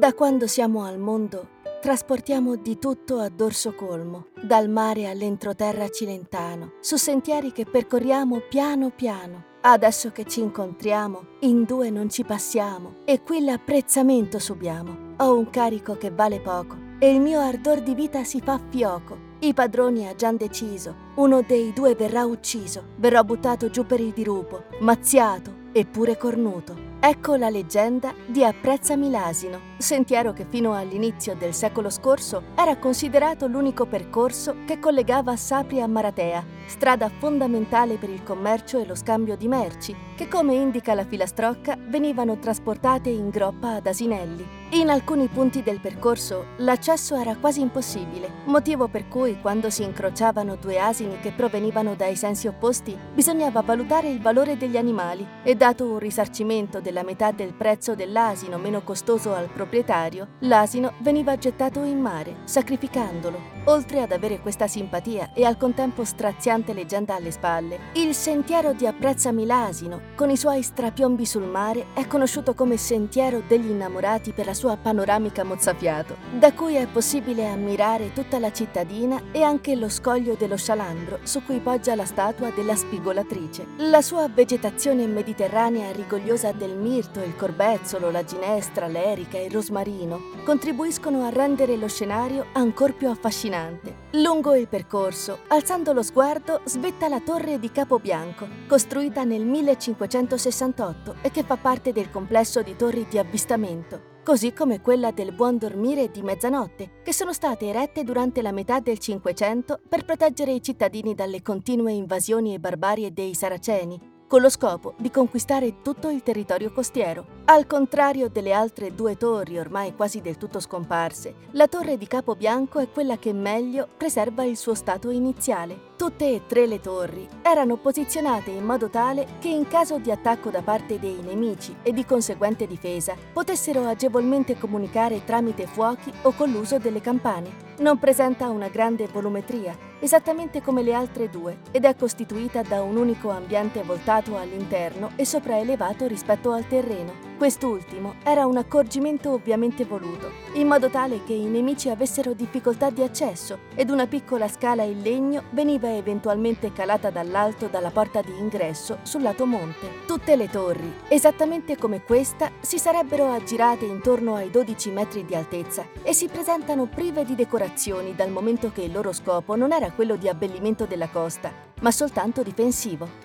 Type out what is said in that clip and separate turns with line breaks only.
Da quando siamo al mondo, trasportiamo di tutto a dorso colmo, dal mare all'entroterra cilentano, su sentieri che percorriamo piano piano. Adesso che ci incontriamo, in due non ci passiamo, e qui l'apprezzamento subiamo. Ho un carico che vale poco, e il mio ardor di vita si fa fioco. I padroni ha già deciso, uno dei due verrà ucciso, verrò buttato giù per il dirupo, mazziato, eppure cornuto. Ecco la leggenda di Apprezzami l'Asino, sentiero che fino all'inizio del secolo scorso era considerato l'unico percorso che collegava Sapri a Maratea, strada fondamentale per il commercio e lo scambio di merci, che come indica la filastrocca venivano trasportate in groppa ad Asinelli. In alcuni punti del percorso l'accesso era quasi impossibile, motivo per cui quando si incrociavano due asini che provenivano dai sensi opposti bisognava valutare il valore degli animali e, dato un risarcimento della metà del prezzo dell'asino meno costoso al proprietario, l'asino veniva gettato in mare, sacrificandolo. Oltre ad avere questa simpatia e al contempo straziante leggenda alle spalle, il sentiero di Apprezzami l'Asino, con i suoi strapiombi sul mare, è conosciuto come Sentiero degli Innamorati per la sua panoramica mozzafiato, da cui è possibile ammirare tutta la cittadina e anche lo scoglio dello Scialandro su cui poggia la statua della spigolatrice. La sua vegetazione mediterranea rigogliosa del mirto, il corbezzolo, la ginestra, l'erica e il rosmarino contribuiscono a rendere lo scenario ancor più affascinante. Lungo il percorso, alzando lo sguardo, svetta la torre di Capobianco, costruita nel 1568 e che fa parte del complesso di torri di avvistamento, così come quella del Buon Dormire di Mezzanotte, che sono state erette durante la metà del Cinquecento per proteggere i cittadini dalle continue invasioni e barbarie dei Saraceni, con lo scopo di conquistare tutto il territorio costiero. Al contrario delle altre due torri ormai quasi del tutto scomparse, la torre di Capobianco è quella che meglio preserva il suo stato iniziale. Tutte e tre le torri erano posizionate in modo tale che in caso di attacco da parte dei nemici e di conseguente difesa potessero agevolmente comunicare tramite fuochi o con l'uso delle campane. Non presenta una grande volumetria, esattamente come le altre due, ed è costituita da un unico ambiente voltato all'interno e sopraelevato rispetto al terreno. Quest'ultimo era un accorgimento ovviamente voluto, in modo tale che i nemici avessero difficoltà di accesso ed una piccola scala in legno veniva eventualmente calata dall'alto dalla porta di ingresso sul lato monte. Tutte le torri, esattamente come questa, si sarebbero aggirate intorno ai 12 metri di altezza e si presentano prive di decorazioni dal momento che il loro scopo non era quello di abbellimento della costa, ma soltanto difensivo.